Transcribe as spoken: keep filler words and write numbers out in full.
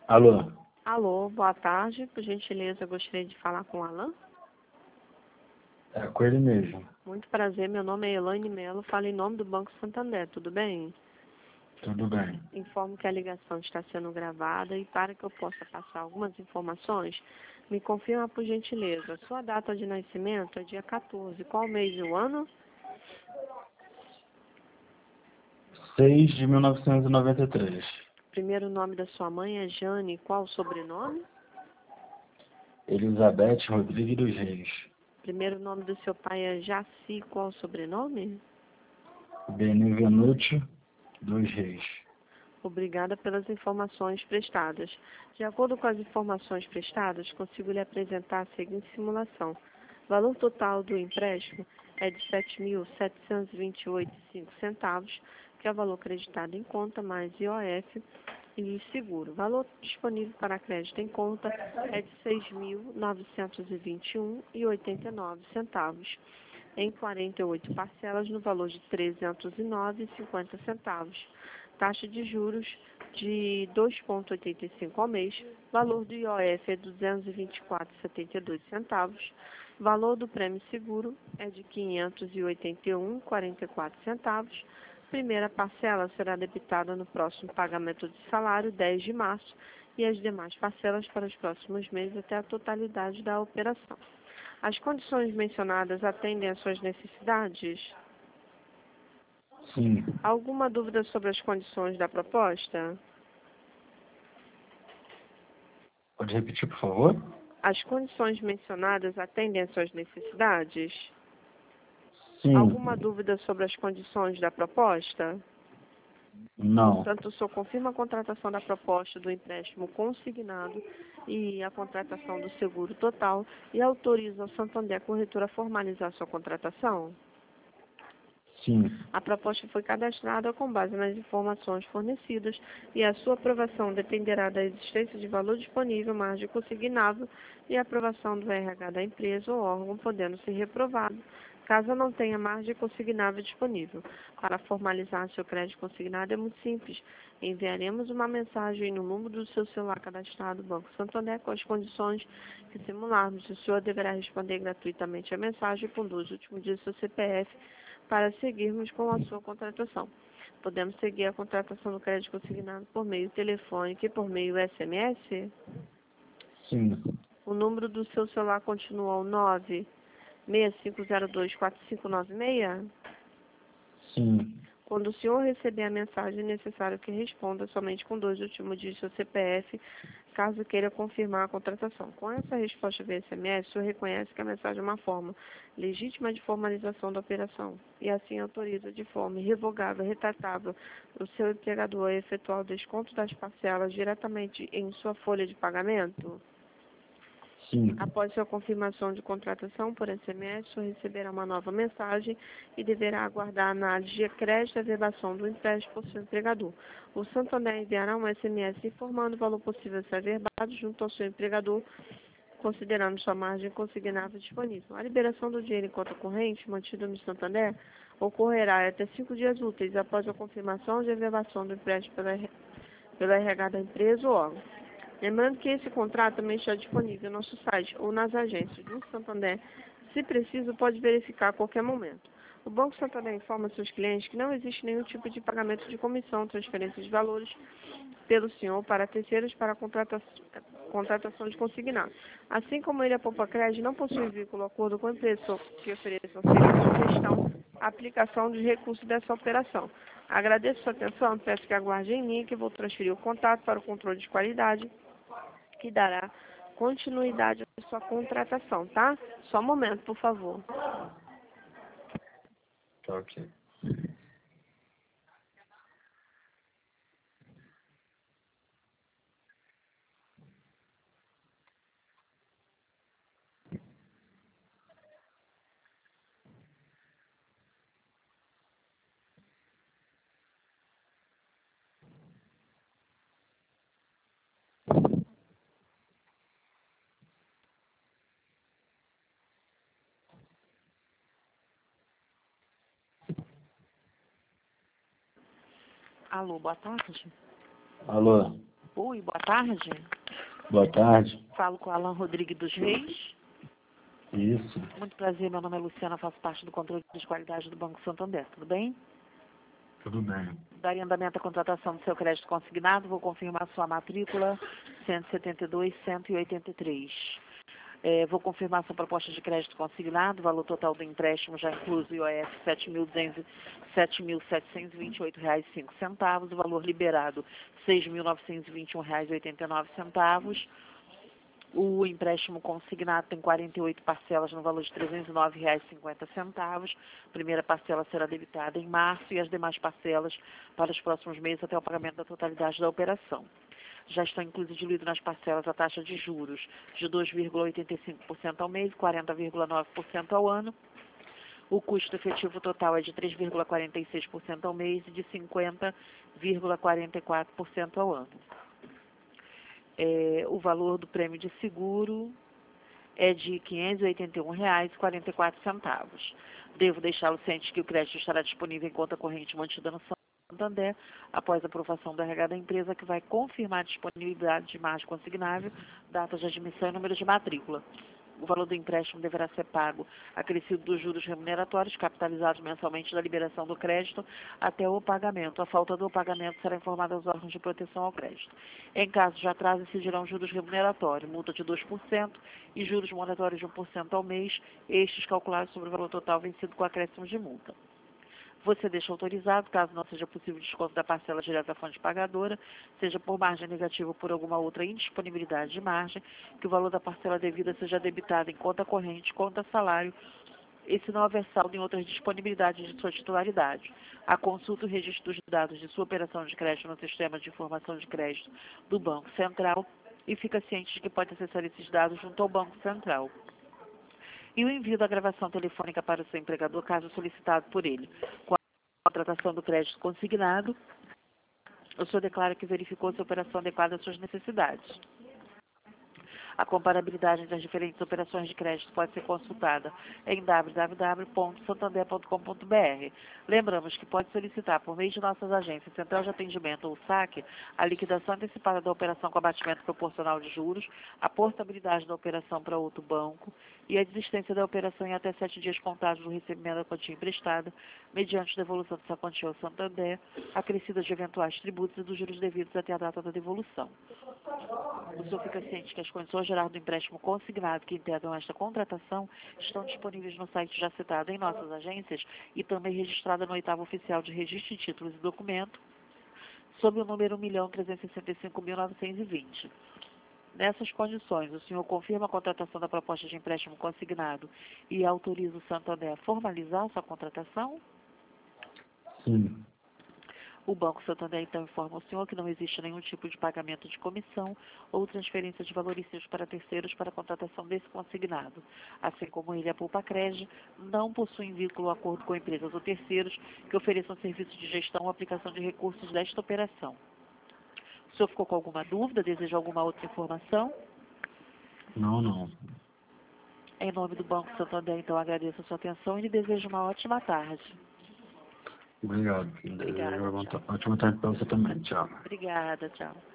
Alô? Alô, boa tarde. Por gentileza, eu gostaria de falar com o Alan. É com ele mesmo. Muito prazer, meu nome é Elaine Melo, falo em nome do Banco Santander, tudo bem? Tudo bem. Informo que a ligação está sendo gravada e para que eu possa passar algumas informações, me confirma por gentileza. Sua data de nascimento é dia quatorze, qual mês e o ano? seis de mil novecentos e noventa e três. Primeiro nome da sua mãe é Jane, qual o sobrenome? Elizabeth Rodrigues dos Reis. Primeiro nome do seu pai é Jaci, qual o sobrenome? Benevenuti dos Reis. Obrigada pelas informações prestadas. De acordo com as informações prestadas, consigo lhe apresentar a seguinte simulação. O valor total do empréstimo é de sete mil setecentos e vinte e oito vírgula cinco centavos, que é o valor creditado em conta, mais I O F e seguro. O valor disponível para crédito em conta é de seis mil novecentos e vinte e um vírgula oitenta e nove centavos, em quarenta e oito parcelas no valor de trezentos e nove vírgula cinquenta centavos. Taxa de juros de dois vírgula oitenta e cinco ao mês. Valor do I O F é duzentos e vinte e quatro vírgula setenta e dois centavos. Valor do prêmio seguro é de quinhentos e oitenta e um vírgula quarenta e quatro centavos. Primeira parcela será debitada no próximo pagamento de salário, dez de março, e as demais parcelas para os próximos meses até a totalidade da operação. As condições mencionadas atendem às suas necessidades? Sim. Alguma dúvida sobre as condições da proposta? Pode repetir, por favor? As condições mencionadas atendem às suas necessidades? Sim. Alguma dúvida sobre as condições da proposta? Não. Portanto, o senhor confirma a contratação da proposta do empréstimo consignado e a contratação do seguro total e autoriza o Santander Corretora a formalizar sua contratação? Sim. A proposta foi cadastrada com base nas informações fornecidas e a sua aprovação dependerá da existência de valor disponível, margem consignável e aprovação do R H da empresa ou órgão, podendo ser reprovado, caso não tenha margem consignável disponível. Para formalizar seu crédito consignado é muito simples. Enviaremos uma mensagem no número do seu celular cadastrado no Banco Santander com as condições que simularmos. O senhor deverá responder gratuitamente a mensagem com dois últimos dias do seu C P F para seguirmos com a sua contratação. Podemos seguir a contratação do crédito consignado por meio telefônico e por meio S M S? Sim. O número do seu celular continua o nove seis cinco zero dois quatro cinco nove seis? Sim. Quando o senhor receber a mensagem, é necessário que responda somente com dois últimos dígitos do seu C P F, caso queira confirmar a contratação. Com essa resposta via S M S, o senhor reconhece que a mensagem é uma forma legítima de formalização da operação e assim autoriza de forma irrevogável e retratável o seu empregador a efetuar o desconto das parcelas diretamente em sua folha de pagamento? Sim. Após sua confirmação de contratação por S M S, o senhor receberá uma nova mensagem e deverá aguardar a análise de crédito e averbação do empréstimo por seu empregador. O Santander enviará um S M S informando o valor possível a ser averbado junto ao seu empregador, considerando sua margem consignável disponível. A liberação do dinheiro em conta corrente, mantido no Santander, ocorrerá até cinco dias úteis após a confirmação de averbação do empréstimo pela, pelo R H da empresa ou órgão. Lembrando que esse contrato também está disponível no nosso site ou nas agências do Santander. Se preciso, pode verificar a qualquer momento. O Banco Santander informa seus clientes que não existe nenhum tipo de pagamento de comissão, transferência de valores pelo senhor para terceiros para a contratação, contratação de consignado. Assim como ele, a Poupa Crédito não possui vínculo ou acordo com a empresa que ofereça um serviço de gestão, aplicação de recursos dessa operação. Agradeço sua atenção, peço que aguarde em linha que vou transferir o contato para o controle de qualidade, que dará continuidade à sua contratação, tá? Só um momento, por favor. Tá ok. Alô, boa tarde. Alô? Oi, boa tarde. Boa tarde. Falo com Alan Rodrigues dos Reis. Isso. Muito prazer, meu nome é Luciana, faço parte do controle de qualidade do Banco Santander. Tudo bem? Tudo bem. Daria andamento à contratação do seu crédito consignado, vou confirmar sua matrícula cento e setenta e dois, cento e oitenta e três. É, vou confirmar sua proposta de crédito consignado, valor total do empréstimo já incluso I O F sete mil setecentos e vinte e oito reais e cinco centavos, o valor liberado seis mil novecentos e vinte e um reais e oitenta e nove centavos. O empréstimo consignado tem quarenta e oito parcelas no valor de trezentos e nove reais e cinquenta centavos. A primeira parcela será debitada em março e as demais parcelas para os próximos meses até o pagamento da totalidade da operação. Já estão incluídos diluídos nas parcelas a taxa de juros de dois vírgula oitenta e cinco por cento ao mês e quarenta vírgula nove por cento ao ano. O custo efetivo total é de três vírgula quarenta e seis por cento ao mês e de cinquenta vírgula quarenta e quatro por cento ao ano. É, o valor do prêmio de seguro é de quinhentos e oitenta e um reais e quarenta e quatro centavos. Devo deixá-lo ciente que o crédito estará disponível em conta corrente mantida no Santander após a aprovação do R H da empresa, que vai confirmar a disponibilidade de margem consignável, data de admissão e número de matrícula. O valor do empréstimo deverá ser pago acrescido dos juros remuneratórios capitalizados mensalmente da liberação do crédito até o pagamento. A falta do pagamento será informada aos órgãos de proteção ao crédito. Em caso de atraso, incidirão juros remuneratórios, multa de dois por cento e juros moratórios de um por cento ao mês, estes calculados sobre o valor total vencido com acréscimo de multa. Você deixa autorizado, caso não seja possível desconto da parcela direta da fonte pagadora, seja por margem negativa ou por alguma outra indisponibilidade de margem, que o valor da parcela devida seja debitado em conta corrente, conta salário, e se não houver saldo em outras disponibilidades de sua titularidade. A consulta e o registro dos dados de sua operação de crédito no sistema de informação de crédito do Banco Central e fica ciente de que pode acessar esses dados junto ao Banco Central. E o envio da gravação telefônica para o seu empregador, caso solicitado por ele. Com a contratação do crédito consignado, o senhor declara que verificou se a operação adequada às suas necessidades. A comparabilidade entre as diferentes operações de crédito pode ser consultada em w w w ponto santander ponto com ponto b r. Lembramos que pode solicitar, por meio de nossas agências, Central de Atendimento ou saque, a liquidação antecipada da operação com abatimento proporcional de juros, a portabilidade da operação para outro banco e a desistência da operação em até sete dias contados do recebimento da quantia emprestada, mediante devolução dessa quantia ao Santander, acrescida de eventuais tributos e dos juros devidos até a data da devolução. O senhor fica ciente que as condições gerais do empréstimo consignado que integram esta contratação estão disponíveis no site já citado em nossas agências e também registrada no oitavo oficial de registro de títulos e documentos, sob o número um milhão trezentos e sessenta e cinco mil novecentos e vinte. Nessas condições, o senhor confirma a contratação da proposta de empréstimo consignado e autoriza o Santander a formalizar sua contratação? Sim. O Banco Santander, então, informa o senhor que não existe nenhum tipo de pagamento de comissão ou transferência de valores seus para terceiros para a contratação desse consignado. Assim como ele, a Pulpacred, não possui vínculo ou acordo com empresas ou terceiros que ofereçam serviços de gestão ou aplicação de recursos desta operação. O senhor ficou com alguma dúvida? Deseja alguma outra informação? Não, não. Em nome do Banco Santander, então, agradeço a sua atenção e lhe desejo uma ótima tarde. Obrigado. Obrigada, Desejo uma tchau. ótima tarde para você também. Tchau. Obrigada, tchau.